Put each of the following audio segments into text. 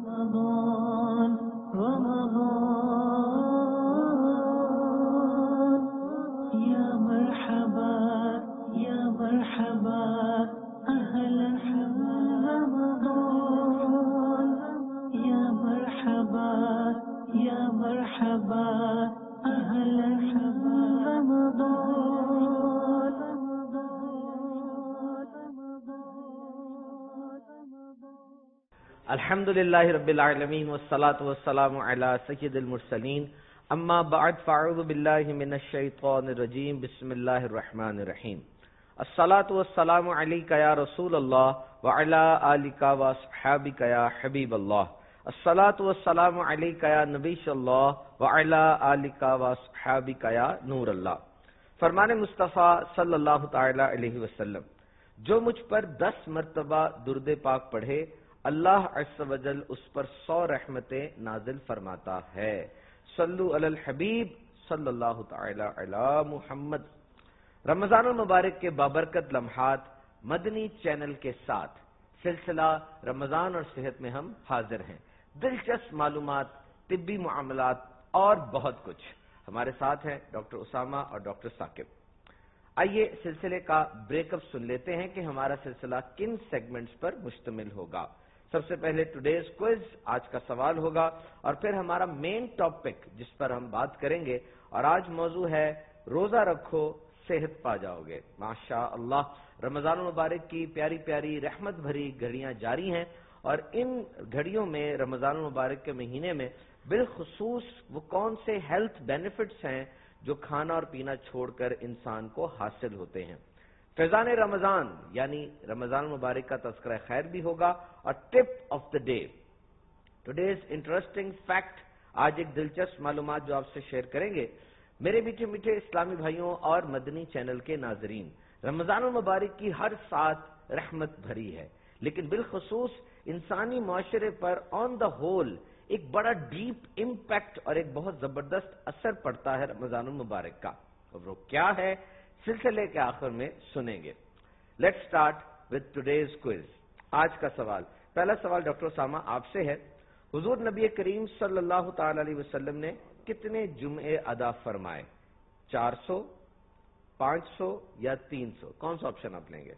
رمضان رمضان يا مرحبا يا مرحبا أهلا رمضان يا مرحبا يا مرحبا أهلا رمضان. الحمد للہ رب العالمین والصلاة والسلام علی سید المرسلین اما بعد فاعوذ باللہ من الشیطان الرجیم بسم اللہ الرحمن الرحیم. الصلاة والسلام علیک یا رسول اللہ وعلی آلک واصحابک یا حبیب اللہ. الصلاة والسلام علیک یا نبی اللہ وعلی آلک واصحابک یا نور اللہ. فرمان مصطفیٰ صلی اللہ تعالی علیہ وسلم، جو مجھ پر 10 مرتبہ درود پاک پڑھے اللہ عز و جل اس پر 100 رحمتیں نازل فرماتا ہے. صلو علی الحبیب صلی اللہ تعالی علی محمد. رمضان المبارک کے بابرکت لمحات مدنی چینل کے ساتھ سلسلہ رمضان اور صحت میں ہم حاضر ہیں. دلچسپ معلومات، طبی معاملات اور بہت کچھ. ہمارے ساتھ ہیں ڈاکٹر اسامہ اور ڈاکٹر ثاقب. آئیے سلسلے کا بریک اپ سن لیتے ہیں کہ ہمارا سلسلہ کن سیگمنٹس پر مشتمل ہوگا. سب سے پہلے ٹوڈیز کوئز، آج کا سوال ہوگا، اور پھر ہمارا مین ٹاپک جس پر ہم بات کریں گے. اور آج موضوع ہے روزہ رکھو صحت پا جاؤ گے. ماشاء اللہ رمضان المبارک کی پیاری پیاری رحمت بھری گھڑیاں جاری ہیں، اور ان گھڑیوں میں رمضان المبارک کے مہینے میں بالخصوص وہ کون سے ہیلتھ بینیفٹس ہیں جو کھانا اور پینا چھوڑ کر انسان کو حاصل ہوتے ہیں. فیضان رمضان یعنی رمضان المبارک کا تذکرہ خیر بھی ہوگا، اور tip of the day, today's interesting fact. آج ایک دلچسپ معلومات جو آپ سے شیئر کریں گے. میرے میٹھے میٹھے اسلامی بھائیوں اور مدنی چینل کے ناظرین، رمضان المبارک کی ہر ساتھ رحمت بھری ہے، لیکن بالخصوص انسانی معاشرے پر آن دا ہول ایک بڑا ڈیپ امپیکٹ اور ایک بہت زبردست اثر پڑتا ہے رمضان المبارک کا. اور وہ کیا ہے سلسلے کے آخر میں سنیں گے. Let's start with today's quiz. آج کا سوال، پہلا سوال ڈاکٹر اسامہ آپ سے ہے. حضور نبی کریم صلی اللہ تعالی علیہ وسلم نے کتنے جمعے ادا فرمائے؟ 400، 500 یا 300؟ کون سا آپشن آپ لیں گے؟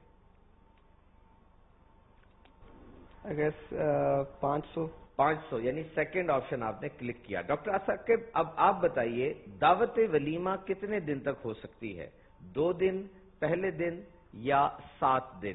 500 یعنی سیکنڈ آپشن آپ نے کلک کیا. ڈاکٹر ثاقب اب آپ بتائیے دعوت ولیمہ کتنے دن تک ہو سکتی ہے؟ 2 دن، پہلے دن یا 7 دن؟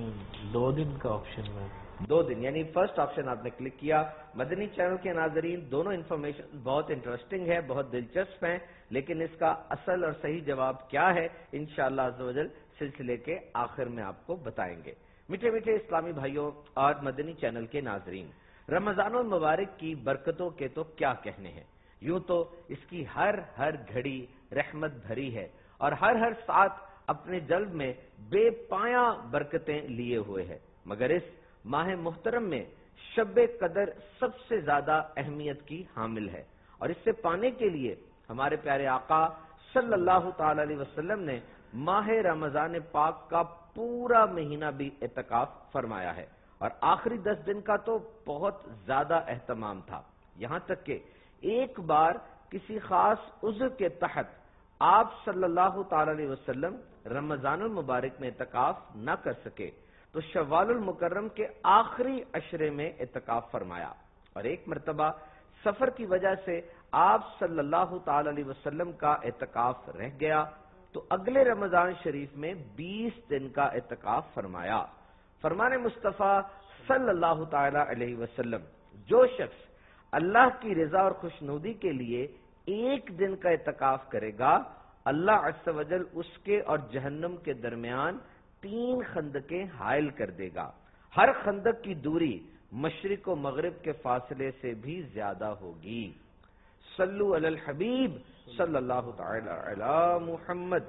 2 دن کا آپشن ہے. 2 دن یعنی فرسٹ آپشن آپ نے کلک کیا. مدنی چینل کے ناظرین دونوں انفارمیشن بہت انٹرسٹنگ ہے، بہت دلچسپ ہیں، لیکن اس کا اصل اور صحیح جواب کیا ہے انشاءاللہ عز و جل سلسلے کے آخر میں آپ کو بتائیں گے. میٹھے میٹھے اسلامی بھائیوں اور مدنی چینل کے ناظرین، رمضان المبارک کی برکتوں کے تو کیا کہنے ہیں. یوں تو اس کی ہر گھڑی رحمت بھری ہے، اور ہر ساتھ اپنے جلب میں بے پایاں برکتیں لیے ہوئے ہے. مگر اس ماہ محترم میں شب قدر سب سے زیادہ اہمیت کی حامل ہے، اور اس سے پانے کے لیے ہمارے پیارے آقا صلی اللہ تعالی علیہ وسلم نے ماہ رمضان پاک کا پورا مہینہ بھی اعتکاف فرمایا ہے، اور آخری 10 دن کا تو بہت زیادہ اہتمام تھا. یہاں تک کہ ایک بار کسی خاص عذر کے تحت آپ صلی اللہ تعالی علیہ وسلم رمضان المبارک میں اعتکاف نہ کر سکے تو شوال المکرم کے آخری عشرے میں اعتکاف فرمایا. اور ایک مرتبہ سفر کی وجہ سے آپ صلی اللہ تعالی علیہ وسلم کا اعتکاف رہ گیا تو اگلے رمضان شریف میں 20 دن کا اعتکاف فرمایا. فرمان مصطفیٰ صلی اللہ تعالی علیہ وسلم، جو شخص اللہ کی رضا اور خوشنودی کے لیے 1 دن کا اعتکاف کرے گا، اللہ عز و جل اس کے اور جہنم کے درمیان 3 خندقیں حائل کر دے گا. ہر خندق کی دوری مشرق و مغرب کے فاصلے سے بھی زیادہ ہوگی. صلو علی الحبیب صلی اللہ تعالی علی محمد.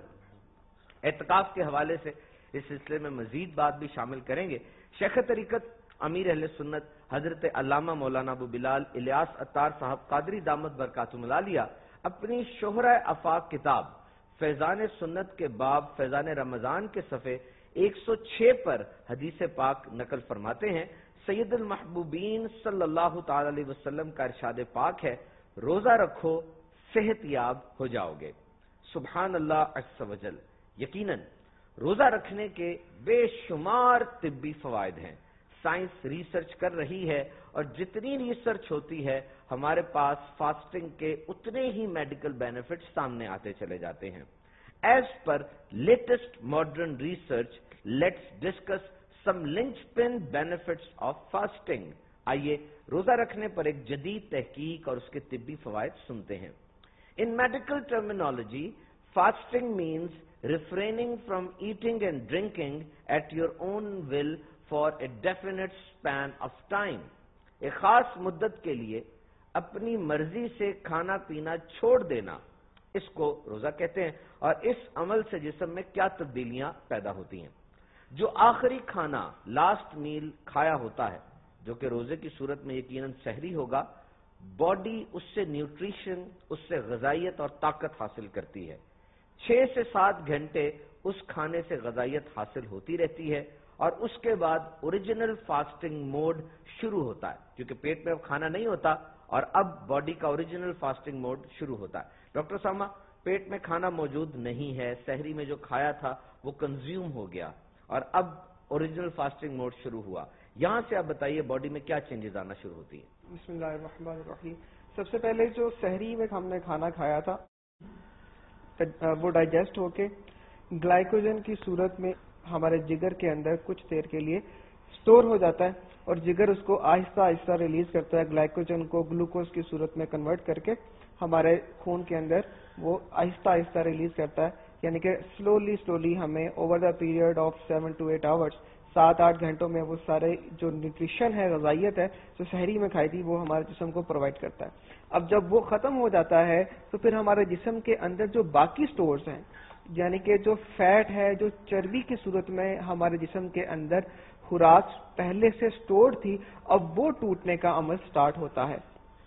اعتکاف کے حوالے سے اس سلسلے میں مزید بات بھی شامل کریں گے. شیخ طریقت امیر اہل سنت حضرت علامہ مولانا ابو بلال الیاس عطار صاحب قادری دامت برکاتہم العالیہ اپنی شہرہ آفاق کتاب فیضان سنت کے باب فیضان رمضان کے صفحے 106 پر حدیث پاک نقل فرماتے ہیں. سید المحبوبین صلی اللہ تعالی علیہ وسلم کا ارشاد پاک ہے، روزہ رکھو صحت یاب ہو جاؤ گے۔ سبحان اللہ عز و جل۔ یقیناً روزہ رکھنے کے بے شمار طبی فوائد ہیں، سائنس ریسرچ کر رہی ہے، اور جتنی ریسرچ ہوتی ہے ہمارے پاس فاسٹنگ کے اتنے ہی میڈیکل بینیفٹس سامنے آتے چلے جاتے ہیں۔ As per latest modern research, let's discuss some linchpin benefits of fasting. آئیے روزہ رکھنے پر ایک جدید تحقیق اور اس کے طبی فوائد سنتے ہیں۔ In medical terminology, fasting means refraining from eating and drinking at your own will for a definite span of time. ایک خاص مدت کے لیے اپنی مرضی سے کھانا پینا چھوڑ دینا، اس کو روزہ کہتے ہیں۔ اور اس عمل سے جسم میں کیا تبدیلیاں پیدا ہوتی ہیں؟ جو آخری کھانا لاسٹ میل کھایا ہوتا ہے، جو کہ روزے کی صورت میں یقیناً سحری ہوگا، باڈی اس سے نیوٹریشن، اس سے غذائیت اور طاقت حاصل کرتی ہے۔ 6 سے 7 گھنٹے اس کھانے سے غذائیت حاصل ہوتی رہتی ہے، اور اس کے بعد اوریجنل فاسٹنگ موڈ شروع ہوتا ہے، کیونکہ پیٹ میں اب کھانا نہیں ہوتا اور اب باڈی کا اوریجنل فاسٹنگ موڈ شروع ہوتا ہے۔ ڈاکٹر سامہ، پیٹ میں کھانا موجود نہیں ہے، سحری میں جو کھایا تھا وہ کنزیوم ہو گیا اور اب اوریجنل فاسٹنگ موڈ شروع ہوا، یہاں سے آپ بتائیے باڈی میں کیا چینجز آنا شروع ہوتی ہیں؟ بسم اللہ الرحمن الرحیم۔ سب سے پہلے جو سحری میں ہم نے کھانا کھایا تھا وہ ڈائجسٹ ہو کے گلائکوجن کی صورت میں ہمارے جگر کے اندر کچھ دیر کے لیے سٹور ہو جاتا ہے، اور جگر اس کو آہستہ آہستہ ریلیز کرتا ہے، گلائکوجن کو گلوکوز کی صورت میں کنورٹ کر کے ہمارے خون کے اندر وہ آہستہ آہستہ ریلیز کرتا ہے، یعنی کہ سلولی ہمیں over the period of 7 to 8 hours 7-8 گھنٹوں میں وہ سارے جو نیوٹریشن ہے، غذائیت ہے جو سحری میں کھائی تھی، وہ ہمارے جسم کو پرووائڈ کرتا ہے۔ اب جب وہ ختم ہو جاتا ہے تو پھر ہمارے جسم کے اندر جو باقی سٹورز ہیں، یعنی کہ جو فیٹ ہے، جو چربی کی صورت میں ہمارے جسم کے اندر خوراک پہلے سے سٹورڈ تھی، اب وہ ٹوٹنے کا عمل سٹارٹ ہوتا ہے۔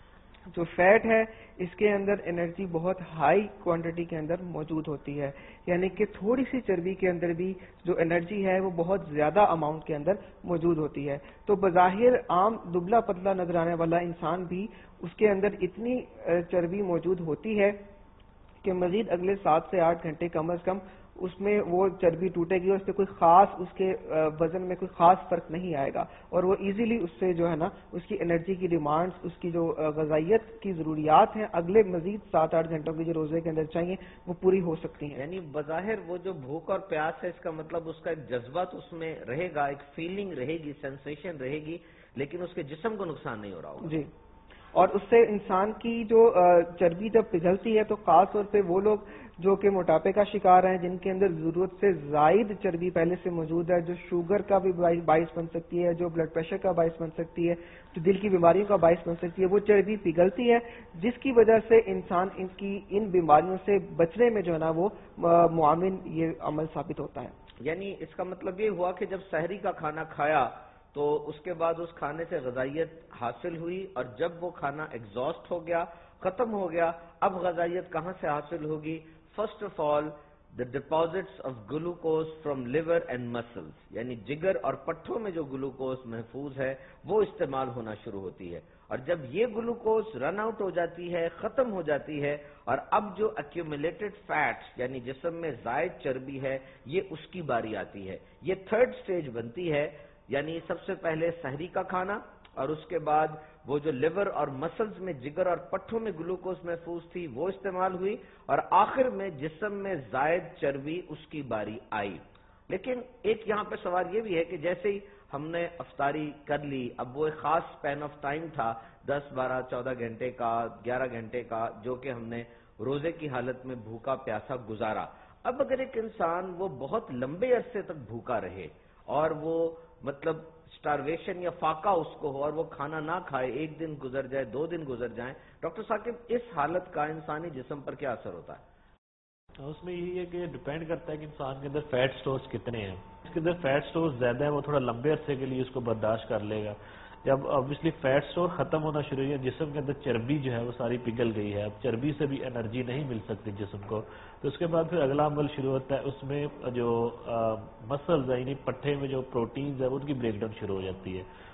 جو فیٹ ہے اس کے اندر انرجی بہت ہائی کوانٹٹی کے اندر موجود ہوتی ہے، یعنی کہ تھوڑی سی چربی کے اندر بھی جو انرجی ہے وہ بہت زیادہ اماؤنٹ کے اندر موجود ہوتی ہے۔ تو بظاہر عام دبلا پتلا نظر آنے والا انسان بھی اس کے اندر اتنی چربی موجود ہوتی ہے کہ مزید اگلے 7 سے 8 گھنٹے کم از کم اس میں وہ چربی ٹوٹے گی، اور اس سے کوئی خاص اس کے وزن میں کوئی خاص فرق نہیں آئے گا، اور وہ ایزیلی اس سے جو ہے نا اس کی انرجی کی ڈیمانڈز، اس کی جو غذائیت کی ضروریات ہیں اگلے مزید 7-8 گھنٹوں کے جو روزے کے اندر چاہیے وہ پوری ہو سکتی ہیں۔ یعنی بظاہر وہ جو بھوک اور پیاس ہے، اس کا مطلب اس کا ایک جذبہ تو اس میں رہے گا، ایک فیلنگ رہے گی، سینسیشن رہے گی، لیکن اس کے جسم کو نقصان نہیں ہو رہا ہوگا۔ جی، اور اس سے انسان کی جو چربی جب پگھلتی ہے تو خاص طور پہ وہ لوگ جو کہ موٹاپے کا شکار ہیں، جن کے اندر ضرورت سے زائد چربی پہلے سے موجود ہے، جو شوگر کا بھی باعث بن سکتی ہے، جو بلڈ پریشر کا باعث بن سکتی ہے، جو دل کی بیماریوں کا باعث بن سکتی ہے، وہ چربی پگھلتی ہے، جس کی وجہ سے انسان ان بیماریوں سے بچنے میں جو ہے نا وہ معاون یہ عمل ثابت ہوتا ہے۔ یعنی اس کا مطلب یہ ہوا کہ جب سحری کا کھانا کھایا تو اس کے بعد اس کھانے سے غذائیت حاصل ہوئی، اور جب وہ کھانا ایگزاسٹ ہو گیا، ختم ہو گیا، اب غذائیت کہاں سے حاصل ہوگی؟ First of all the deposits of glucose from liver and muscles، یعنی جگر اور پٹھوں میں جو گلوکوز محفوظ ہے وہ استعمال ہونا شروع ہوتی ہے، اور جب یہ گلوکوز رن آؤٹ ہو جاتی ہے، ختم ہو جاتی ہے، اور اب جو ایکیومولیٹڈ فیٹس یعنی جسم میں زائد چربی ہے یہ اس کی باری آتی ہے۔ یہ تھرڈ سٹیج بنتی ہے، یعنی سب سے پہلے سحری کا کھانا، اور اس کے بعد وہ جو لیور اور مسلز میں جگر اور پٹھوں میں گلوکوز محفوظ تھی وہ استعمال ہوئی، اور آخر میں جسم میں زائد چربی اس کی باری آئی۔ لیکن ایک یہاں پہ سوال یہ بھی ہے کہ جیسے ہی ہم نے افطاری کر لی، اب وہ ایک خاص اسپین آف ٹائم تھا 10 12 14 گھنٹے کا، 11 گھنٹے کا، جو کہ ہم نے روزے کی حالت میں بھوکا پیاسا گزارا۔ اب اگر ایک انسان وہ بہت لمبے عرصے تک بھوکا رہے اور وہ مطلب سٹارویشن یا فاقہ اس کو ہو اور وہ کھانا نہ کھائے، 1 دن گزر جائے، 2 دن گزر جائیں، ڈاکٹر ثاقب اس حالت کا انسانی جسم پر کیا اثر ہوتا ہے؟ اس میں یہی ہے کہ ڈیپینڈ کرتا ہے کہ انسان کے اندر فیٹ سٹورز کتنے ہیں۔ اس کے اندر فیٹ سٹورز زیادہ ہیں، وہ تھوڑا لمبے عرصے کے لیے اس کو برداشت کر لے گا۔ جب obviously فیٹ سٹور ختم ہونا شروع ہوئی ہے، جسم کے اندر چربی جو ہے وہ ساری پگھل گئی ہے، اب چربی سے بھی انرجی نہیں مل سکتی جسم کو، تو اس کے بعد پھر اگلا عمل شروع ہوتا ہے، اس میں جو مسلز ہیں یعنی پٹھے میں جو پروٹینز ہیں ان کی بریک ڈاؤن شروع ہو جاتی ہے،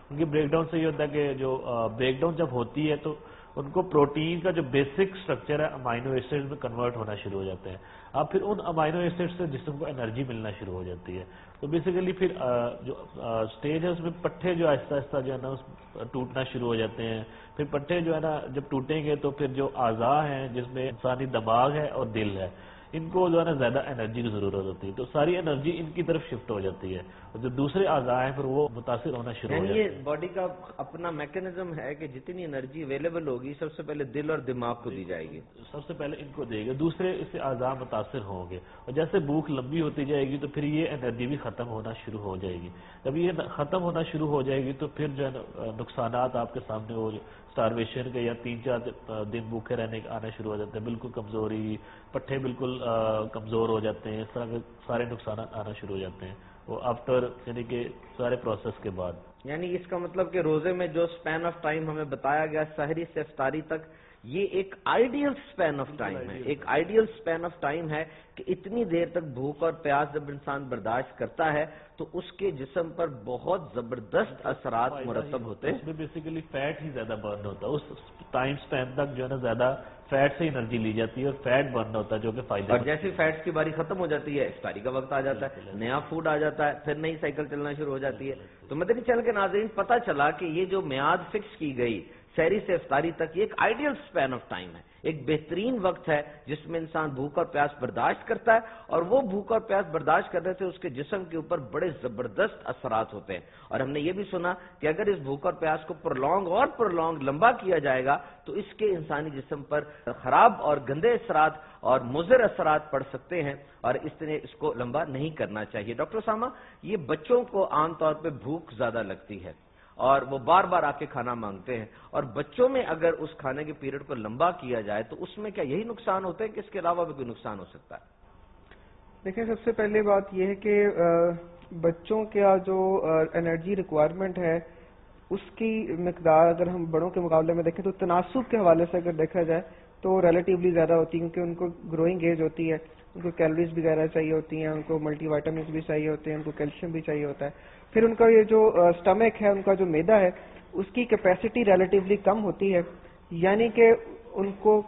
ان کی بریک ڈاؤن سے یہ ہوتا ہے کہ جو بریک ڈاؤن جب ہوتی ہے تو ان کو پروٹین کا جو بیسک اسٹرکچر ہے امائنو ایسڈ میں کنورٹ ہونا شروع ہو جاتے ہیں. اب پھر ان امائنو ایسڈ سے جسم کو انرجی ملنا شروع ہو جاتی ہے. تو بیسیکلی پھر جو اسٹیج ہے اس میں پٹھے جو آہستہ آہستہ جو ہے نا ٹوٹنا شروع ہو جاتے ہیں. پھر پٹھے جو ہے نا جب ٹوٹیں گے تو پھر جو اعضاء ہیں جس میں انسانی دماغ ہے اور دل ہے ان کو جو ہے نا زیادہ انرجی کی ضرورت ہوتی ہے. تو ساری انرجی ان کی طرف شفٹ ہو جاتی ہے اور جو دوسرے اعضاء ہیں پھر وہ متاثر ہونا شروع ہو جاتے ہیں. یہ باڈی کا اپنا میکینزم ہے کہ جتنی انرجی اویلیبل ہوگی سب سے پہلے دل اور دماغ کو دی جائے گی. سب سے پہلے ان کو دے گا, دوسرے اس سے اعضاء متاثر ہوں گے اور جیسے بھوک لمبی ہوتی جائے گی تو پھر یہ انرجی بھی ختم ہونا شروع ہو جائے گی. جب یہ ختم ہونا شروع ہو جائے گی تو پھر جو ہے نقصانات آپ کے سامنے ہو اسٹارویشن کے یا 3-4 دن بھوکے رہنے کے آنا شروع ہو جاتے ہیں, بالکل کمزوری, پٹھے بالکل کمزور ہو جاتے ہیں, اس طرح کے سارے نقصانات آنا شروع ہو جاتے ہیں وہ آفٹر یعنی کہ سارے پروسیس کے بعد. یعنی اس کا مطلب کہ روزے میں جو سپین آف ٹائم ہمیں بتایا گیا سحری سے افطاری تک یہ ایک آئیڈیل سپین آف ٹائم ہے, ایک آئیڈیل سپین آف ٹائم ہے کہ اتنی دیر تک بھوک اور پیاس جب انسان برداشت کرتا ہے تو اس کے جسم پر بہت زبردست اثرات مرتب ہوتے ہیں. اس میں بیسیکلی فیٹ ہی زیادہ برن ہوتا ہے, اس ٹائم سپین تک جو ہے نا زیادہ فیٹ سے انرجی لی جاتی ہے اور فیٹ برن ہوتا ہے جو کہ فائدہ. اور جیسے فیٹس کی باری ختم ہو جاتی ہے افطاری کا وقت آ جاتا ہے, نیا فوڈ آ جاتا ہے, پھر نئی سائیکل چلنا شروع ہو جاتی ہے. تو مدنی چینل کے ناظرین پتہ چلا کہ یہ جو میعاد فکس کی گئی سحری سے افطاری تک یہ ایک آئیڈیل سپین آف ٹائم ہے, ایک بہترین وقت ہے جس میں انسان بھوک اور پیاس برداشت کرتا ہے اور وہ بھوک اور پیاس برداشت کرنے سے اس کے جسم کے اوپر بڑے زبردست اثرات ہوتے ہیں. اور ہم نے یہ بھی سنا کہ اگر اس بھوک اور پیاس کو پرلونگ لمبا کیا جائے گا تو اس کے انسانی جسم پر خراب اور گندے اثرات اور مضر اثرات پڑ سکتے ہیں اور اس نے اس کو لمبا نہیں کرنا چاہیے. ڈاکٹر اسامہ, یہ بچوں کو عام طور پہ بھوک زیادہ لگتی ہے اور وہ بار بار آ کے کھانا مانگتے ہیں, اور بچوں میں اگر اس کھانے کے پیریڈ کو لمبا کیا جائے تو اس میں کیا یہی نقصان ہوتے ہیں کہ اس کے علاوہ بھی کوئی نقصان ہو سکتا ہے؟ دیکھیں, سب سے پہلے بات یہ ہے کہ بچوں کا جو انرجی ریکوائرمنٹ ہے اس کی مقدار اگر ہم بڑوں کے مقابلے میں دیکھیں تو تناسب کے حوالے سے اگر دیکھا جائے تو ریلیٹیولی زیادہ ہوتی ہے, کیونکہ ان کو گروئنگ ایج ہوتی ہے, ان کو کیلوریز بھی زیادہ چاہیے ہوتی ہیں, ان کو ملٹی وائٹامنس بھی چاہیے ہوتے ہیں, ان کو کیلشیم بھی چاہیے ہوتا ہے. پھر ان کا یہ جو سٹمک ہے, ان کا جو معدہ ہے, اس کی کیپیسٹی ریلیٹیولی کم ہوتی ہے, یعنی کہ ان کو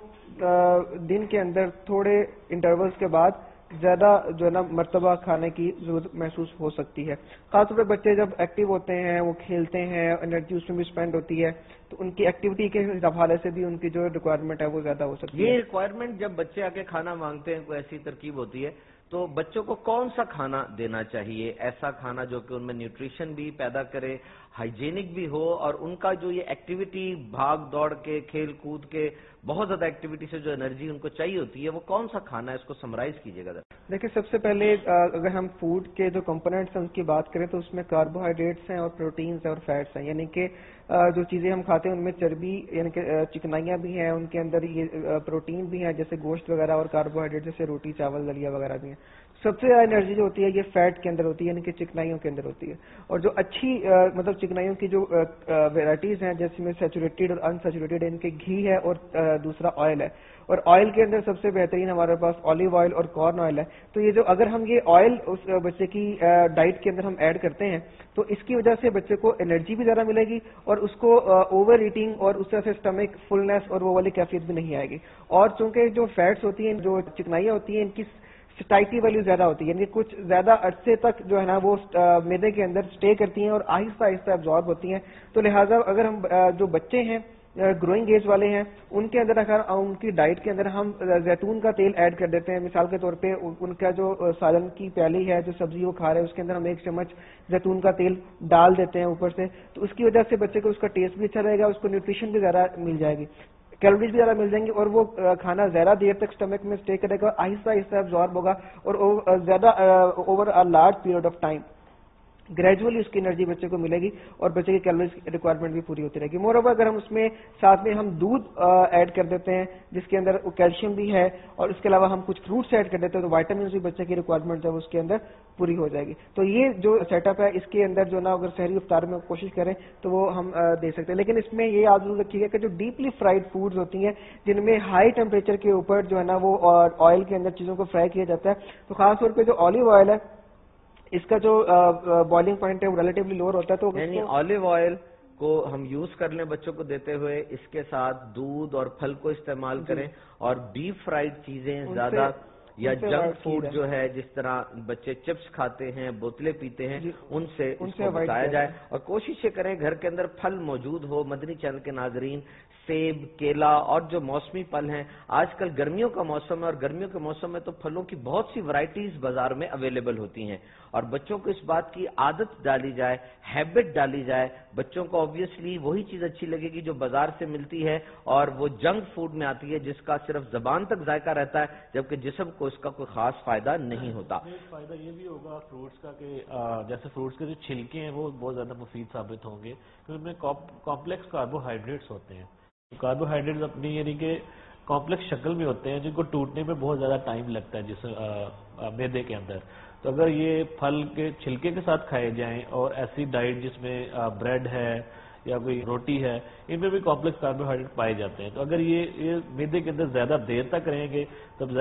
دن کے اندر تھوڑے انٹرولز کے بعد زیادہ جو ہے نا مرتبہ کھانے کی ضرورت محسوس ہو سکتی ہے. خاص طور پہ بچے جب ایکٹیو ہوتے ہیں, وہ کھیلتے ہیں, انرجی اس میں بھی اسپینڈ ہوتی ہے, تو ان کی ایکٹیویٹی کے حوالے سے بھی ان کی جو ریکوائرمنٹ ہے وہ زیادہ ہو سکتی ہے. یہ ریکوائرمنٹ جب بچے آ کے کھانا مانگتے ہیں, کوئی ایسی ترکیب ہوتی ہے تو بچوں کو کون سا کھانا دینا چاہیے, ایسا کھانا جو کہ ان میں نیوٹریشن بھی پیدا کرے, ہائیجینک بھی ہو, اور ان کا جو یہ ایکٹیویٹی بھاگ دوڑ کے کھیل کود کے بہت زیادہ ایکٹیویٹی سے جو انرجی ان کو چاہیے ہوتی ہے وہ کون سا کھانا ہے, اس کو سمرائز کیجیے گا. دیکھیں, سب سے پہلے اگر ہم فوڈ کے جو کمپوننٹس ہیں ان کی بات کریں تو اس میں کاربوہائیڈریٹس ہیں اور پروٹینز ہیں اور فیٹس ہیں, یعنی کہ جو چیزیں ہم کھاتے ہیں ان میں چربی یعنی کہ چکنائیاں بھی ہیں, ان کے اندر یہ پروٹین بھی ہیں جیسے گوشت وغیرہ, اور کاربوہائیڈریٹ جیسے روٹی چاول دلیا وغیرہ بھی ہیں. سب سے زیادہ انرجی جو ہوتی ہے یہ فیٹ کے اندر ہوتی ہے, یعنی کہ چکنائیوں کے اندر ہوتی ہے. اور جو اچھی مطلب چکنائیوں کی جو ویرائٹیز ہیں جیسے میں سیچوریٹڈ اور انسیچوریٹڈ, ان کے گھی ہے اور دوسرا آئل ہے, اور آئل کے اندر سب سے بہترین ہمارے پاس اولیو آئل اور کارن آئل ہے. تو یہ جو اگر ہم یہ آئل اس بچے کی ڈائٹ کے اندر ہم ایڈ کرتے ہیں تو اس کی وجہ سے بچے کو انرجی بھی زیادہ ملے گی اور اس کو اوور ایٹنگ اور اس طرح سے اسٹمک فلنس اور وہ والی کیفیت بھی نہیں آئے گی. اور چونکہ جو فیٹس ہوتی ہیں, جو چکنائیاں ہوتی ہیں, ان کی سٹائٹی ویلیو زیادہ ہوتی ہے, یعنی کچھ زیادہ عرصے تک جو ہے نا وہ معدے کے اندر اسٹے کرتی ہیں اور آہستہ آہستہ ابزارب ہوتی ہیں. تو لہٰذا اگر ہم جو بچے ہیں گروئنگ ایج والے ہیں ان کے اندر اگر ان کی ڈائٹ کے اندر ہم زیتون کا تیل ایڈ کر دیتے ہیں, مثال کے طور پہ ان کا جو سالن کی پیالی ہے, جو سبزی وہ کھا رہے ہیں, اس کے اندر ہم 1 چمچ زیتون کا تیل ڈال دیتے ہیں اوپر سے, تو اس کی وجہ سے بچے کو اس کا ٹیسٹ بھی اچھا رہے گا, اس کو نیوٹریشن بھی زیادہ مل جائے گی, کیلوریز بھی زیادہ مل جائیں گی, اور وہ کھانا زیادہ دیر تک اسٹمک میں اسٹے کرے گا, آہستہ آہستہ ابزارب ہوگا, اور زیادہ over a large period of time gradually اس کی انرجی بچے کو ملے گی اور بچے کی کیلوریز ریکوائرمنٹ بھی پوری ہوتی رہے گی. مور اوور اگر ہم اس میں ساتھ میں ہم دودھ ایڈ کر دیتے ہیں جس کے اندر کیلشیم بھی ہے, اور اس کے علاوہ ہم کچھ فروٹس ایڈ کر دیتے ہیں تو وائٹامنس بھی بچے کی ریکوائرمنٹ جب اس کے اندر پوری ہو جائے گی. تو یہ جو سیٹ اپ ہے اس کے اندر جو نا اگر سحری افطار میں کوشش کریں تو وہ ہم دے سکتے ہیں. لیکن اس میں یہ یاد ضرور رکھیے گا کہ جو ڈیپلی فرائڈ فوڈز ہوتی ہیں جن میں ہائی ٹیمپریچر کے اوپر جو ہے نا وہ آئل کے اندر چیزوں کو فرائی کیا جاتا ہے, تو خاص طور پہ جو آلیو آئل ہے اس کا جو بوائلنگ پوائنٹ ہے وہ ریلیٹیولی لوور ہوتا ہے, تو یعنی آلیو آئل کو ہم یوز کر لیں بچوں کو دیتے ہوئے، اس کے ساتھ دودھ اور پھل کو استعمال کریں، اور ڈیپ فرائیڈ چیزیں زیادہ یا جنک فوڈ جو ہے جس طرح بچے چپس کھاتے ہیں، بوتلیں پیتے ہیں، ان سے بچایا جائے، اور کوشش یہ کریں گھر کے اندر پھل موجود ہو۔ مدنی چینل کے ناظرین، سیب، کیلا اور جو موسمی پھل ہیں، آج کل گرمیوں کا موسم ہے اور گرمیوں کے موسم میں تو پھلوں کی بہت سی ورائٹیز بازار میں اویلیبل ہوتی ہیں، اور بچوں کو اس بات کی عادت ڈالی جائے، ہیبٹ ڈالی جائے۔ بچوں کو آبویسلی وہی چیز اچھی لگے گی جو بازار سے ملتی ہے اور وہ جنک فوڈ میں آتی ہے جس کا صرف زبان تک ذائقہ رہتا ہے، جبکہ جسم کو اس کا کوئی خاص فائدہ نہیں ہوتا۔ ایک فائدہ یہ بھی ہوگا فروٹس کا کہ جیسے فروٹس کے جو چھلکے ہیں وہ بہت زیادہ مفید ثابت ہوں گے، کیونکہ ان میں کمپلیکس کاربوہائیڈریٹس ہوتے ہیں۔ کاربوہائیڈریٹس اپنی یعنی کہ کمپلیکس شکل میں ہوتے ہیں جن کو ٹوٹنے میں بہت زیادہ ٹائم لگتا ہے جس میدے کے اندر۔ تو اگر یہ پھل کے چھلکے کے ساتھ کھائے جائیں اور ایسی ڈائٹ جس میں بریڈ ہے یا کوئی روٹی ہے، ان میں بھی کمپلیکس کاربوہائیڈریٹ پائے جاتے ہیں، تو اگر یہ میدے کے اندر زیادہ دیر تک رہیں گے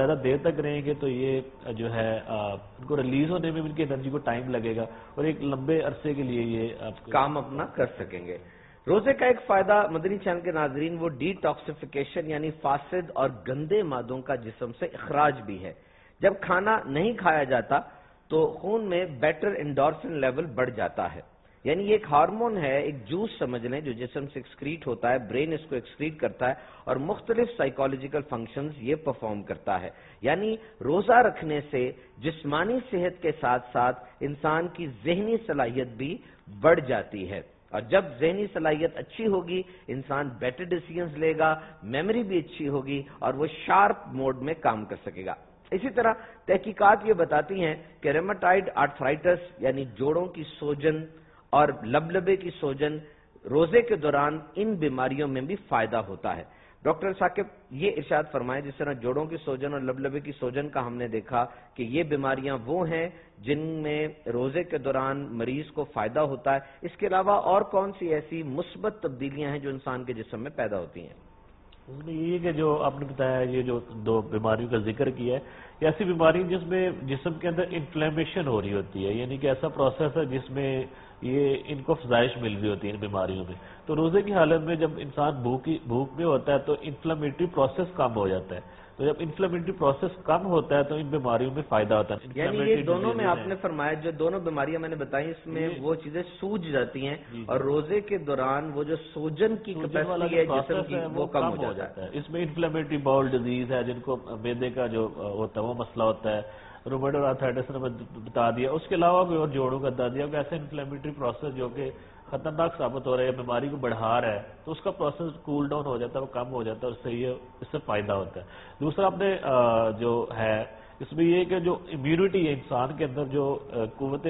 تو یہ جو ہے ان کو ریلیز ہونے میں ان کی انرجی کو ٹائم لگے گا اور ایک لمبے عرصے کے لیے یہ کام اپنا کر سکیں گے۔ روزے کا ایک فائدہ مدنی چینل کے ناظرین وہ ڈی ٹاکسیفیکیشن یعنی فاسد اور گندے مادوں کا جسم سے اخراج بھی ہے۔ جب کھانا نہیں کھایا جاتا تو خون میں بیٹر انڈورفن لیول بڑھ جاتا ہے، یعنی یہ ایک ہارمون ہے، ایک جوس سمجھ لیں جو جسم سے ایکسکریٹ ہوتا ہے، برین اس کو ایکسکریٹ کرتا ہے اور مختلف سائیکالوجیکل فنکشنز یہ پرفارم کرتا ہے۔ یعنی روزہ رکھنے سے جسمانی صحت کے ساتھ ساتھ انسان کی ذہنی صلاحیت بھی بڑھ جاتی ہے، اور جب ذہنی صلاحیت اچھی ہوگی انسان بیٹر ڈیسیژنز لے گا، میموری بھی اچھی ہوگی اور وہ شارپ موڈ میں کام کر سکے گا۔ اسی طرح تحقیقات یہ بتاتی ہیں کہ ریماٹائڈ آرتھرائٹس یعنی جوڑوں کی سوجن اور لبلبے کی سوجن روزے کے دوران ان بیماریوں میں بھی فائدہ ہوتا ہے۔ ڈاکٹر ثاقب یہ ارشاد فرمائیں، جس طرح جوڑوں کی سوجن اور لبلبے کی سوجن کا ہم نے دیکھا کہ یہ بیماریاں وہ ہیں جن میں روزے کے دوران مریض کو فائدہ ہوتا ہے، اس کے علاوہ اور کون سی ایسی مثبت تبدیلیاں ہیں جو انسان کے جسم میں پیدا ہوتی ہیں؟ اس میں یہ کہ جو آپ نے بتایا یہ جو دو بیماریوں کا ذکر کیا ہے، یہ ایسی بیماری جس میں جسم کے اندر انفلیمیشن ہو رہی ہوتی ہے، یعنی کہ ایسا پروسیس ہے جس میں یہ ان کو افزائش مل رہی ہوتی ہے ان بیماریوں میں۔ تو روزے کی حالت میں جب انسان بھوک میں ہوتا ہے تو انفلیمیٹری پروسیس کم ہو جاتا ہے، تو جب انفلیمیٹری پروسیس کم ہوتا ہے تو ان بیماریوں میں فائدہ ہوتا ہے۔ یعنی یہ دونوں میں آپ نے فرمایا جو دونوں بیماریاں میں نے بتائی اس میں وہ چیزیں سوج جاتی ہیں اور روزے کے دوران وہ جو سوجن کی کیپیسٹی ہے جسم کی وہ کم ہو جاتا ہے۔ اس میں انفلیمیٹری باؤل ڈیزیز ہے جن کو میدے کا جو ہوتا ہے وہ مسئلہ ہوتا ہے، رومیٹوڈ آرتھرائٹس نے بتا دیا، اس کے علاوہ بھی اور جوڑوں کا بتا دیا کہ ایسے انفلیمیٹری پروسیس جو کہ خطرناک ثابت ہو رہا ہے، بیماری کو بڑھا رہا ہے، تو اس کا پروسیس کول ڈاؤن ہو جاتا ہے، وہ کم ہو جاتا ہے، اس سے فائدہ ہوتا ہے۔ دوسرا آپ نے جو ہے اس میں یہ کہ جو امیونٹی ہے انسان کے اندر جو قوت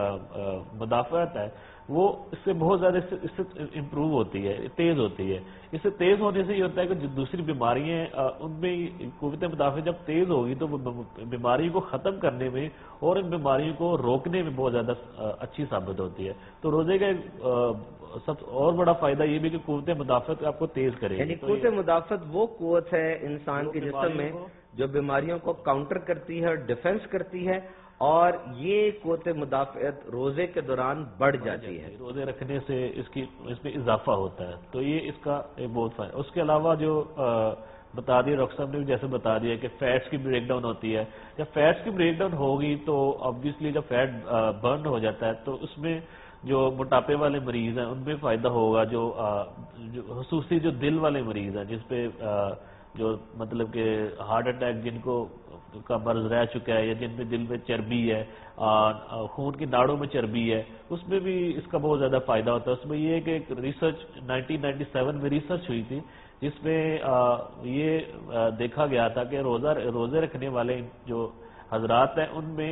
مدافعت ہے وہ اس سے بہت زیادہ اس سے امپروو ہوتی ہے، تیز ہوتی ہے۔ اس سے تیز ہونے سے یہ ہوتا ہے کہ جو دوسری بیماریاں ان میں قوت مدافعت جب تیز ہوگی تو وہ بیماری کو ختم کرنے میں اور ان بیماریوں کو روکنے میں بہت زیادہ اچھی ثابت ہوتی ہے۔ تو روزے کا سب اور بڑا فائدہ یہ بھی کہ قوت مدافعت آپ کو تیز کرے گی۔ یعنی قوت مدافعت وہ قوت ہے انسان کے جسم میں جو بیماریوں کو کاؤنٹر کرتی ہے اور ڈیفنس کرتی ہے، اور یہ قوت مدافعت روزے کے دوران بڑھ جاتی ہے۔ روزے رکھنے سے اس میں اضافہ ہوتا ہے، تو یہ اس کا ایک بہت فائدہ۔ اس کے علاوہ جو بتا دیا ڈاکٹر صاحب نے بھی جیسے بتا دیا کہ فیٹس کی بریک ڈاؤن ہوتی ہے، جب فیٹس کی بریک ڈاؤن ہوگی تو آبویسلی جب فیٹ برن ہو جاتا ہے تو اس میں جو موٹاپے والے مریض ہیں ان میں فائدہ ہوگا، جو خصوصی جو دل والے مریض ہیں جس پہ جو مطلب کہ ہارٹ اٹیک جن کو کا مرض رہ چکا ہے یا جن میں دل میں چربی ہے، خون کی ناڑوں میں چربی ہے، اس میں بھی اس کا بہت زیادہ فائدہ ہوتا ہے۔ اس میں یہ ہے کہ ایک ریسرچ 1997 میں ریسرچ ہوئی تھی جس میں یہ دیکھا گیا تھا کہ روزے رکھنے والے جو حضرات ہیں ان میں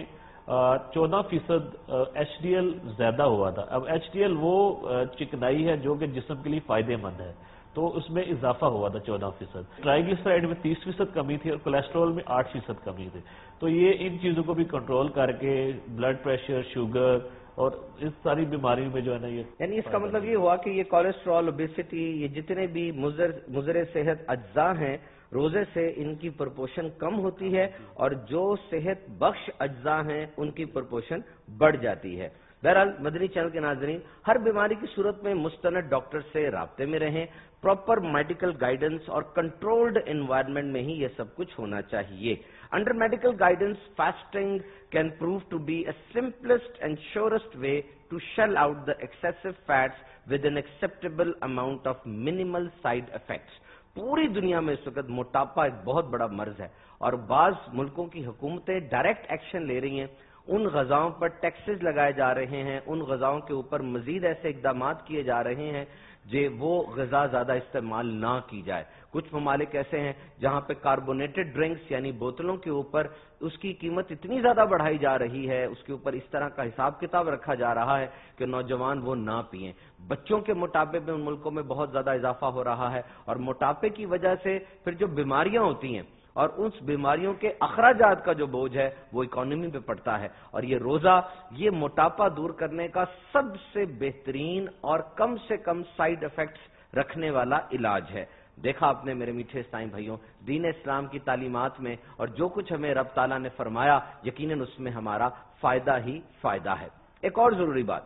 14% ایچ ڈی ایل زیادہ ہوا تھا۔ اب ایچ ڈی ایل وہ چکنائی ہے جو کہ جسم کے لیے فائدہ مند ہے، تو اس میں اضافہ ہوا تھا 14%۔ ٹرائیگلیسرائڈ میں 30% کمی تھی اور کولیسٹرول میں 8% کمی تھی۔ تو یہ ان چیزوں کو بھی کنٹرول کر کے بلڈ پریشر، شوگر اور اس ساری بیماریوں میں جو ہے نا یہ یعنی اس کا مطلب یہ ہوا کہ یہ کولیسٹرول، اوبیسٹی، یہ جتنے بھی مضر صحت اجزاء ہیں روزے سے ان کی پرپورشن کم ہوتی ہے اور جو صحت بخش اجزاء ہیں ان کی پرپورشن بڑھ جاتی ہے۔ بہرحال مدنی چینل کے ناظرین، ہر بیماری کی صورت میں مستند ڈاکٹر سے رابطے میں رہیں، پراپر میڈیکل گائیڈنس اور کنٹرولڈ انوائرمنٹ میں ہی یہ سب کچھ ہونا چاہیے. Under medical guidance, fasting can prove to be a simplest and surest way to shell out the excessive fats with an acceptable amount of minimal side effects. پوری دنیا میں اس وقت موٹاپا ایک بہت بڑا مرض ہے اور بعض ملکوں کی حکومتیں ڈائریکٹ ایکشن لے رہی ہیں، ان غذاؤں پر ٹیکسز لگائے جا رہے ہیں، ان غذاؤں کے اوپر مزید ایسے اقدامات کیے جا رہے ہیں وہ غذا زیادہ استعمال نہ کی جائے. کچھ ممالک ایسے ہیں جہاں پہ کاربونیٹڈ ڈرنکس یعنی بوتلوں کے اوپر اس کی قیمت اتنی زیادہ بڑھائی جا رہی ہے، اس کے اوپر اس طرح کا حساب کتاب رکھا جا رہا ہے کہ نوجوان وہ نہ پئیں. بچوں کے موٹاپے میں ان ملکوں میں بہت زیادہ اضافہ ہو رہا ہے اور موٹاپے کی وجہ سے پھر جو بیماریاں ہوتی ہیں اور اس بیماریوں کے اخراجات کا جو بوجھ ہے وہ اکانومی پہ پڑتا ہے. اور یہ روزہ یہ موٹاپا دور کرنے کا سب سے بہترین اور کم سے کم سائیڈ ایفیکٹس رکھنے والا علاج ہے. دیکھا آپ نے میرے میٹھے اسلامی بھائیوں، دین اسلام کی تعلیمات میں اور جو کچھ ہمیں رب تعالیٰ نے فرمایا یقیناً اس میں ہمارا فائدہ ہی فائدہ ہے. ایک اور ضروری بات،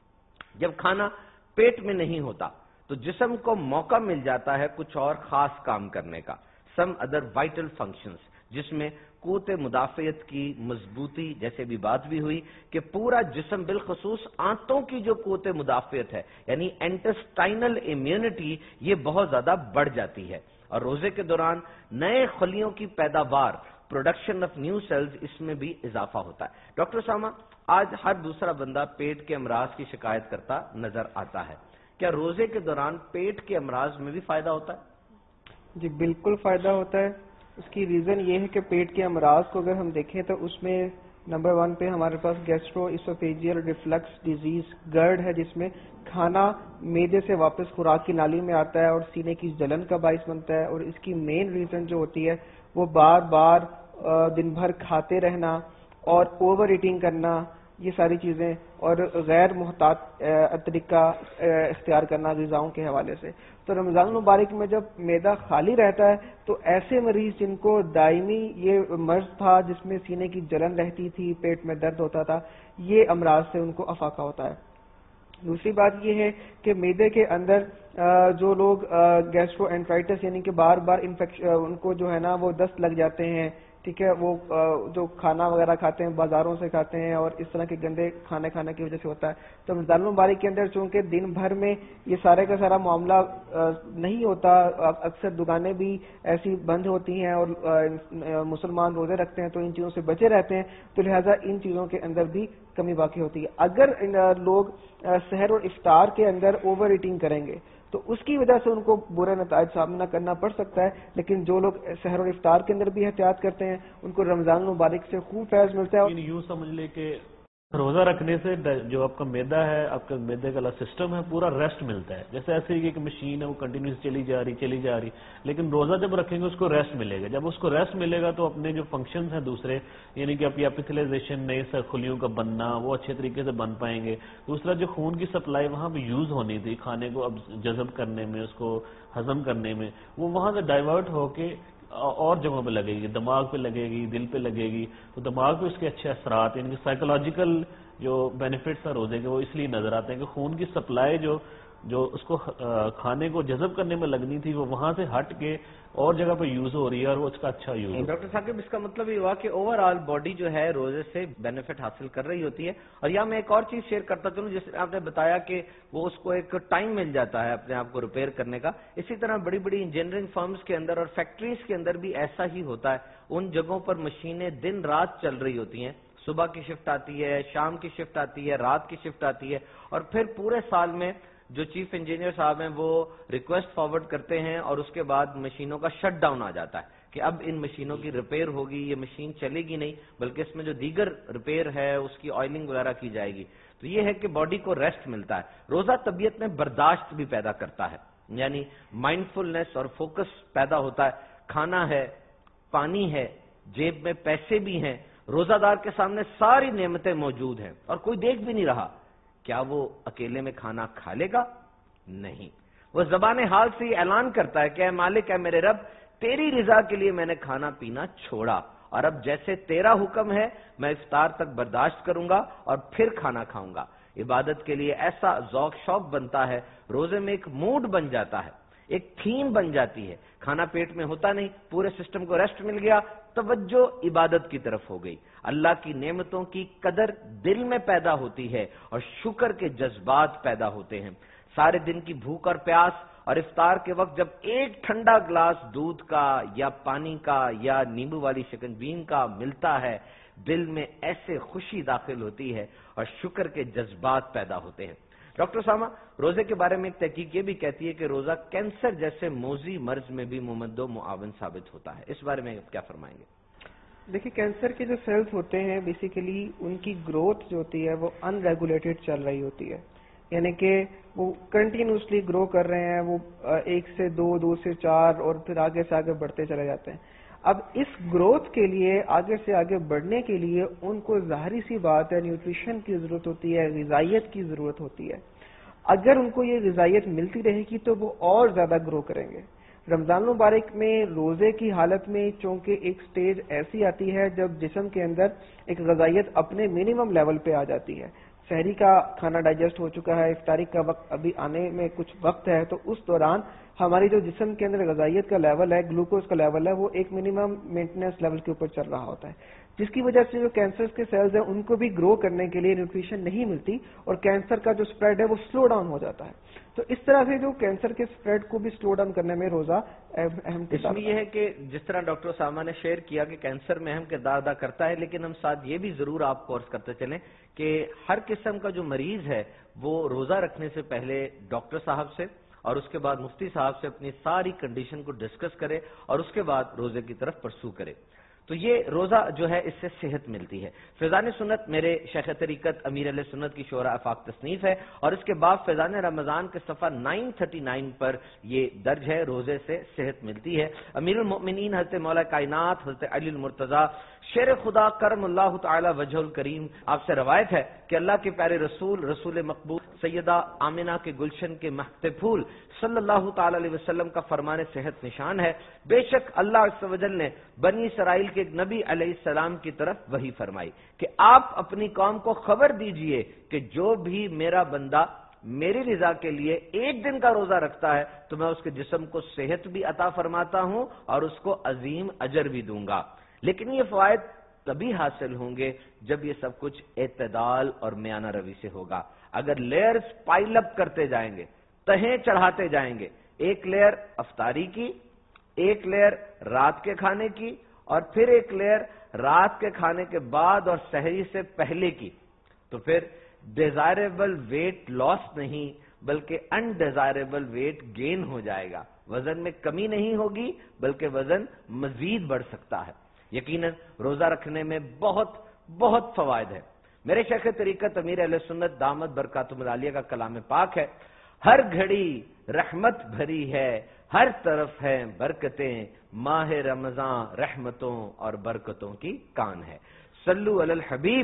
جب کھانا پیٹ میں نہیں ہوتا تو جسم کو موقع مل جاتا ہے کچھ اور خاص کام کرنے کا، سم ادر وائٹل فنکشنز، جس میں قوت مدافعت کی مضبوطی، جیسے بھی بات بھی ہوئی کہ پورا جسم بالخصوص آنتوں کی جو قوت مدافعت ہے یعنی انٹسٹائنل امیونٹی یہ بہت زیادہ بڑھ جاتی ہے. اور روزے کے دوران نئے خلیوں کی پیداوار، پروڈکشن آف نیو سیلز، اس میں بھی اضافہ ہوتا ہے. ڈاکٹر سامہ، آج ہر دوسرا بندہ پیٹ کے امراض کی شکایت کرتا نظر آتا ہے، کیا روزے کے دوران پیٹ کے امراض میں بھی فائدہ ہوتا ہے؟ جی بالکل فائدہ ہوتا ہے. اس کی ریزن یہ ہے کہ پیٹ کے امراض کو اگر ہم دیکھیں تو اس میں نمبر 1 پہ ہمارے پاس gastro oesophageal reflux disease GERD ہے، جس میں کھانا معدے سے واپس خوراک کی نالی میں آتا ہے اور سینے کی جلن کا باعث بنتا ہے. اور اس کی مین ریزن جو ہوتی ہے وہ بار بار دن بھر کھاتے رہنا اور اوور ایٹنگ کرنا، یہ ساری چیزیں، اور غیر محتاط طریقہ اختیار کرنا غذاؤں کے حوالے سے. تو رمضان المبارک میں جب معدہ خالی رہتا ہے تو ایسے مریض جن کو دائمی یہ مرض تھا جس میں سینے کی جلن رہتی تھی، پیٹ میں درد ہوتا تھا، یہ امراض سے ان کو افاقہ ہوتا ہے. دوسری بات یہ ہے کہ معدے کے اندر جو لوگ گیسٹرو انٹرائٹس یعنی کہ بار بار انفیکشن، ان کو جو ہے نا وہ دست لگ جاتے ہیں، ٹھیک ہے، وہ جو کھانا وغیرہ کھاتے ہیں بازاروں سے کھاتے ہیں اور اس طرح کے گندے کھانے کھانے کی وجہ سے ہوتا ہے. تو رمضان المبارک کے اندر چونکہ دن بھر میں یہ سارے کا سارا معاملہ نہیں ہوتا، اکثر دکانیں بھی ایسی بند ہوتی ہیں اور مسلمان روزے رکھتے ہیں تو ان چیزوں سے بچے رہتے ہیں، تو لہٰذا ان چیزوں کے اندر بھی کمی باقی ہوتی ہے. اگر لوگ سحر اور افطار کے اندر اوور ایٹنگ کریں گے تو اس کی وجہ سے ان کو برے نتائج سامنا کرنا پڑ سکتا ہے، لیکن جو لوگ سحر اور افطار کے اندر بھی احتیاط کرتے ہیں ان کو رمضان المبارک سے خوب فیض ملتا ہے. یوں سمجھ لے کہ روزہ رکھنے سے جو آپ کا معدہ ہے، آپ کا معدے کا سسٹم ہے، پورا ریسٹ ملتا ہے. جیسے ایسے ہی کہ مشین ہے وہ کنٹینیوس چلی جا رہی، لیکن روزہ جب رکھیں گے اس کو ریسٹ ملے گا. جب اس کو ریسٹ ملے گا تو اپنے جو فنکشنز ہیں دوسرے، یعنی کہ اپنی ایپیتھیلائزیشن، نئے خلیوں کا بننا، وہ اچھے طریقے سے بن پائیں گے. دوسرا جو خون کی سپلائی وہاں پہ یوز ہونی تھی کھانے کو اب جذب کرنے میں، اس کو ہضم کرنے میں، وہ وہاں سے ڈائیورٹ ہو کے اور جگہوں پہ لگے گی، دماغ پہ لگے گی، دل پہ لگے گی. تو دماغ پہ اس کے اچھے اثرات، یعنی کہ سائیکولوجیکل جو بینیفٹس ہیں روزے کے وہ اس لیے نظر آتے ہیں کہ خون کی سپلائی جو اس کو کھانے کو جذب کرنے میں لگنی تھی وہ وہاں سے ہٹ کے اور جگہ پہ یوز ہو رہی ہے اور وہ اس کا اچھا یوز ہے. ڈاکٹر ثاقب، اس کا مطلب یہ ہوا کہ اوور آل باڈی جو ہے روزے سے بینیفٹ حاصل کر رہی ہوتی ہے. اور یہاں میں ایک اور چیز شیئر کرتا چلوں، جس آپ نے بتایا کہ وہ اس کو ایک ٹائم مل جاتا ہے اپنے آپ کو ریپیئر کرنے کا. اسی طرح بڑی بڑی انجینئرنگ فرمز کے اندر اور فیکٹریز کے اندر بھی ایسا ہی ہوتا ہے. ان جگہوں پر مشینیں دن رات چل رہی ہوتی ہیں، صبح کی شفٹ آتی ہے، شام کی شفٹ آتی ہے، رات کی شفٹ آتی ہے، اور پھر پورے سال میں جو چیف انجینئر صاحب ہیں وہ ریکویسٹ فارورڈ کرتے ہیں اور اس کے بعد مشینوں کا شٹ ڈاؤن آ جاتا ہے کہ اب ان مشینوں کی ریپیئر ہوگی، یہ مشین چلے گی نہیں، بلکہ اس میں جو دیگر ریپیئر ہے اس کی آئلنگ وغیرہ کی جائے گی. تو یہ ہے کہ باڈی کو ریسٹ ملتا ہے. روزہ طبیعت میں برداشت بھی پیدا کرتا ہے، یعنی مائنڈفلنس اور فوکس پیدا ہوتا ہے. کھانا ہے، پانی ہے، جیب میں پیسے بھی ہیں، روزہ دار کے سامنے ساری نعمتیں موجود ہیں اور کوئی دیکھ بھی نہیں رہا. کیا وہ اکیلے میں کھانا کھا لے گا؟ نہیں. وہ زبان حال سے یہ اعلان کرتا ہے کہ اے مالک، اے میرے رب، تیری رضا کے لیے میں نے کھانا پینا چھوڑا اور اب جیسے تیرا حکم ہے میں افطار تک برداشت کروں گا اور پھر کھانا کھاؤں گا. عبادت کے لیے ایسا ذوق شوق بنتا ہے، روزے میں ایک موڈ بن جاتا ہے، ایک تھیم بن جاتی ہے، کھانا پیٹ میں ہوتا نہیں، پورے سسٹم کو ریسٹ مل گیا، توجہ عبادت کی طرف ہو گئی، اللہ کی نعمتوں کی قدر دل میں پیدا ہوتی ہے اور شکر کے جذبات پیدا ہوتے ہیں۔ سارے دن کی بھوک اور پیاس اور افطار کے وقت جب ایک ٹھنڈا گلاس دودھ کا یا پانی کا یا نیمبو والی شکنجبین کا ملتا ہے، دل میں ایسے خوشی داخل ہوتی ہے اور شکر کے جذبات پیدا ہوتے ہیں۔ ڈاکٹر اسامہ، روزے کے بارے میں ایک تحقیق یہ بھی کہتی ہے کہ روزہ کینسر جیسے موذی مرض میں بھی ممد و معاون ثابت ہوتا ہے، اس بارے میں کیا فرمائیں گے؟ دیکھیے، کینسر کے جو سیلز ہوتے ہیں بیسیکلی ان کی گروتھ جو ہوتی ہے وہ ان ریگولیٹڈ چل رہی ہوتی ہے، یعنی کہ وہ کنٹینیوسلی گرو کر رہے ہیں، وہ 1 سے 2، 2 سے 4 اور پھر آگے سے آگے بڑھتے چلے جاتے ہیں۔ اب اس گروتھ کے لیے، آگے سے آگے بڑھنے کے لیے ان کو ظاہری سی بات ہے نیوٹریشن کی ضرورت ہوتی ہے، غذائیت کی ضرورت ہوتی ہے۔ اگر ان کو یہ غذائیت ملتی رہے گی تو وہ اور زیادہ گرو کریں گے۔ رمضان المبارک میں روزے کی حالت میں چونکہ ایک سٹیج ایسی آتی ہے جب جسم کے اندر ایک غذائیت اپنے منیمم لیول پہ آ جاتی ہے، سحری کا کھانا ڈائجسٹ ہو چکا ہے، افطاری کا وقت ابھی آنے میں کچھ وقت ہے، تو اس دوران ہماری جو جسم کے اندر غذائیت کا لیول ہے، گلوکوز کا لیول ہے، وہ ایک منیمم مینٹیننس لیول کے اوپر چل رہا ہوتا ہے، جس کی وجہ سے جو کینسر کے سیلز ہیں ان کو بھی گرو کرنے کے لیے نیوٹریشن نہیں ملتی اور کینسر کا جو سپریڈ ہے وہ سلو ڈاؤن ہو جاتا ہے۔ تو اس طرح سے جو کینسر کے سپریڈ کو بھی سلو ڈاؤن کرنے میں روزہ اہم اس میں یہ ہے کہ جس طرح ڈاکٹر اسامہ نے شیئر کیا کہ کینسر میں اہم کردار ادا کرتا ہے، لیکن ہم ساتھ یہ بھی ضرور آپ کو عرض کرتے چلیں کہ ہر قسم کا جو مریض ہے وہ روزہ رکھنے سے پہلے ڈاکٹر صاحب سے اور اس کے بعد مفتی صاحب سے اپنی ساری کنڈیشن کو ڈسکس کرے اور اس کے بعد روزے کی طرف پرسو کرے، تو یہ روزہ جو ہے اس سے صحت ملتی ہے۔ فیضان سنت میرے شیخ طریقت امیر علیہ سنت کی شورا افاق تصنیف ہے اور اس کے بعد فیضان رمضان کے صفحہ 939 پر یہ درج ہے، روزے سے صحت ملتی ہے۔ امیر المؤمنین حضرت مولا کائنات حضرت علی المرتضیٰ شیر خدا کرم اللہ تعالی وجہ الکریم آپ سے روایت ہے کہ اللہ کے پیارے رسول مقبول سیدہ آمنہ کے گلشن کے مہک پھول صلی اللہ تعالی علیہ وسلم کا فرمان صحت نشان ہے، بے شک اللہ عز و جل نے بنی اسرائیل کے ایک نبی علیہ السلام کی طرف وحی فرمائی کہ آپ اپنی قوم کو خبر دیجئے کہ جو بھی میرا بندہ میری رضا کے لیے ایک دن کا روزہ رکھتا ہے تو میں اس کے جسم کو صحت بھی عطا فرماتا ہوں اور اس کو عظیم اجر بھی دوں گا، لیکن یہ فوائد تبھی حاصل ہوں گے جب یہ سب کچھ اعتدال اور میانہ روی سے ہوگا۔ اگر لیئرز پائل اپ کرتے جائیں گے، تہیں چڑھاتے جائیں گے، ایک لیئر افطاری کی، ایک لیئر رات کے کھانے کی اور پھر ایک لیئر رات کے کھانے کے بعد اور سحری سے پہلے کی، تو پھر ڈیزائریبل ویٹ لاس نہیں بلکہ انڈیزائریبل ویٹ گین ہو جائے گا، وزن میں کمی نہیں ہوگی بلکہ وزن مزید بڑھ سکتا ہے۔ یقیناً روزہ رکھنے میں بہت بہت فوائد ہے۔ میرے شیخ طریقت امیر اہل سنت دامت برکاتہم العالیہ کا کلام پاک ہے، ہر گھڑی رحمت بھری ہے، ہر طرف ہے برکتیں، ماہ رمضان رحمتوں اور برکتوں کی کان ہے۔ صلو علی الحبیب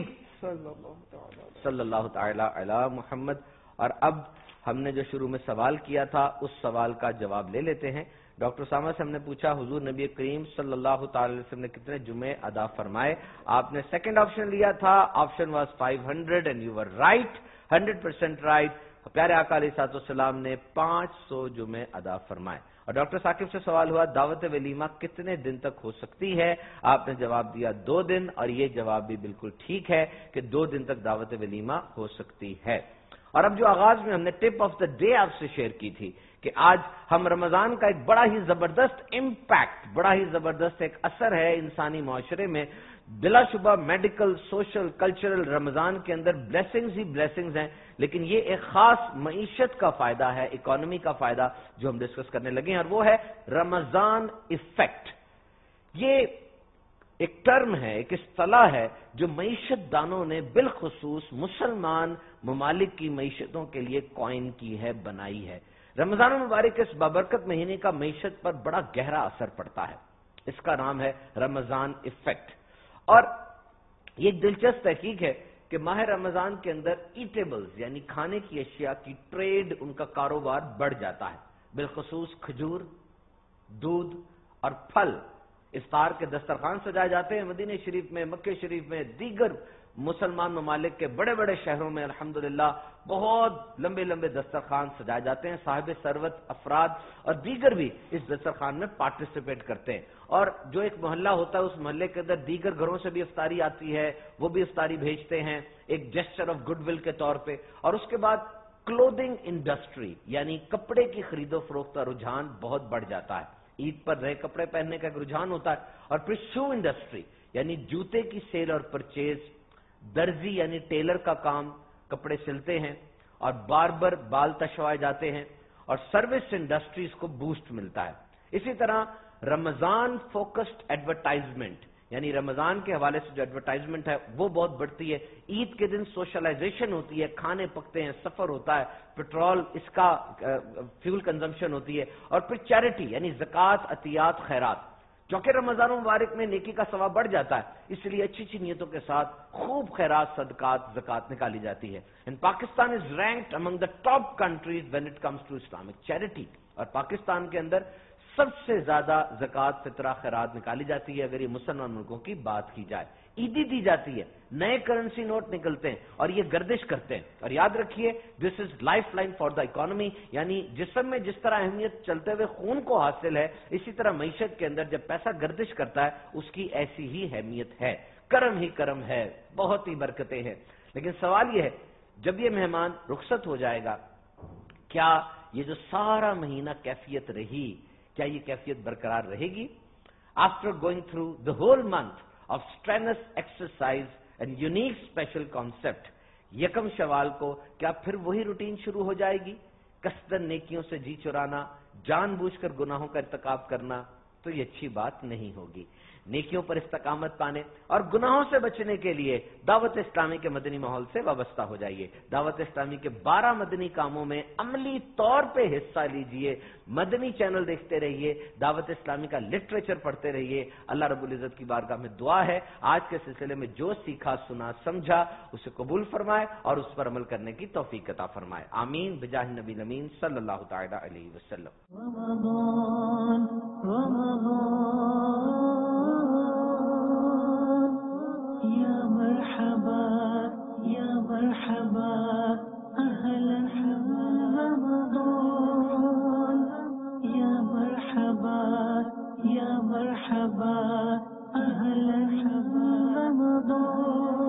صلی اللہ تعالی علی محمد۔ اور اب ہم نے جو شروع میں سوال کیا تھا اس سوال کا جواب لے لیتے ہیں۔ ڈاکٹر اسامہ سے ہم نے پوچھا حضور نبی کریم صلی اللہ تعالی علیہ وسلم نے کتنے جمعے ادا فرمائے؟ آپ نے سیکنڈ آپشن لیا تھا، option was 500 and you were right, 100% right. پیارے آقا علیہ الصلوۃ والسلام نے 500 جمعے ادا فرمائے۔ اور ڈاکٹر ثاقب سے سوال ہوا دعوت ولیمہ کتنے دن تک ہو سکتی ہے؟ آپ نے جواب دیا 2 دن، اور یہ جواب بھی بالکل ٹھیک ہے کہ 2 دن تک دعوت ولیمہ ہو سکتی ہے۔ اور اب جو آغاز میں ہم نے ٹپ آف دا ڈے آپ سے شیئر کی تھی کہ آج ہم رمضان کا ایک بڑا ہی زبردست امپیکٹ، بڑا ہی زبردست ایک اثر ہے انسانی معاشرے میں، بلا شبہ میڈیکل، سوشل، کلچرل، رمضان کے اندر بلیسنگز ہی بلیسنگز ہیں، لیکن یہ ایک خاص معیشت کا فائدہ ہے، اکانومی کا فائدہ جو ہم ڈسکس کرنے لگے ہیں، اور وہ ہے رمضان ایفیکٹ۔ یہ ایک ٹرم ہے، ایک اصطلاح ہے جو معیشت دانوں نے بالخصوص مسلمان ممالک کی معیشتوں کے لیے کوائن کی ہے، بنائی ہے۔ رمضان المبارک اس بابرکت مہینے کا معیشت پر بڑا گہرا اثر پڑتا ہے، اس کا نام ہے رمضان ایفیکٹ۔ اور یہ ایک دلچسپ تحقیق ہے کہ ماہ رمضان کے اندر ایٹیبلز یعنی کھانے کی اشیاء کی ٹریڈ، ان کا کاروبار بڑھ جاتا ہے، بالخصوص کھجور، دودھ اور پھل۔ افطار کے دسترخوان سجائے جاتے ہیں مدینہ شریف میں، مکہ شریف میں، دیگر مسلمان ممالک کے بڑے بڑے شہروں میں الحمدللہ بہت لمبے لمبے دسترخوان سجائے جاتے ہیں. صاحب ثروت افراد اور دیگر بھی اس دسترخوان میں پارٹیسپیٹ کرتے ہیں, اور جو ایک محلہ ہوتا ہے اس محلے کے اندر دیگر گھروں سے بھی افطاری آتی ہے, وہ بھی افطاری بھیجتے ہیں ایک جسچر آف گڈ ول کے طور پہ. اور اس کے بعد کلودنگ انڈسٹری یعنی کپڑے کی خرید و فروخت کا رجحان بہت بڑھ جاتا ہے. عید پر نئے کپڑے پہننے کا ایک رجحان ہوتا ہے. اور پھر شو انڈسٹری یعنی جوتے کی سیل اور پرچیز, درزی یعنی ٹیلر کا کام, کپڑے سلتے ہیں, اور باربر بال تشوائے جاتے ہیں, اور سروس انڈسٹریز کو بوسٹ ملتا ہے. اسی طرح رمضان فوکسڈ ایڈورٹائزمنٹ یعنی رمضان کے حوالے سے جو ایڈورٹائزمنٹ ہے وہ بہت بڑھتی ہے. عید کے دن سوشلائزیشن ہوتی ہے, کھانے پکتے ہیں, سفر ہوتا ہے, پیٹرول اس کا فیول کنزمپشن ہوتی ہے. اور پھر چیریٹی یعنی زکوٰۃ, عطیات, خیرات, چونکہ رمضان مبارک میں نیکی کا ثواب بڑھ جاتا ہے, اس لیے اچھی اچھی نیتوں کے ساتھ خوب خیرات, صدقات, زکوٰۃ نکالی جاتی ہے. And Pakistan is ranked among the top countries when it comes to Islamic charity. اور پاکستان کے اندر سب سے زیادہ زکوٰۃ, فطرہ, خیرات نکالی جاتی ہے اگر یہ مسلمان ملکوں کی بات کی جائے. عیدی دی جاتی ہے, نئے کرنسی نوٹ نکلتے ہیں اور یہ گردش کرتے ہیں. اور یاد رکھیے this is life line for the economy, یعنی جسم میں جس طرح اہمیت چلتے ہوئے خون کو حاصل ہے, اسی طرح معیشت کے اندر جب پیسہ گردش کرتا ہے اس کی ایسی ہی اہمیت ہے. کرم ہی کرم ہے, بہت ہی برکتیں ہیں. لیکن سوال یہ ہے جب یہ مہمان رخصت ہو جائے گا, کیا یہ جو سارا مہینہ کیفیت رہی, کیا یہ کیفیت برقرار رہے گی؟ After going through the whole month of strenuous exercise and unique special concept, یکم شوال کو کیا پھر وہی روٹین شروع ہو جائے گی؟ قصدن نیکیوں سے جی چرانا, جان بوجھ کر گناہوں کا ارتکاب کرنا, تو یہ اچھی بات نہیں ہوگی. نیکیوں پر استقامت پانے اور گناہوں سے بچنے کے لیے دعوت اسلامی کے مدنی ماحول سے وابستہ ہو جائیے. دعوت اسلامی کے 12 مدنی کاموں میں عملی طور پہ حصہ لیجئے. مدنی چینل دیکھتے رہیے, دعوت اسلامی کا لٹریچر پڑھتے رہیے. اللہ رب العزت کی بارگاہ میں دعا ہے آج کے سلسلے میں جو سیکھا, سنا, سمجھا اسے قبول فرمائے اور اس پر عمل کرنے کی توفیق عطا فرمائے. آمین بجاہ نبی الامین صلی اللہ تعالی علیہ وسلم. رمضان رمضان يا مرحبا يا مرحبا أهلا رمضان يا مرحبا يا مرحبا أهلا رمضان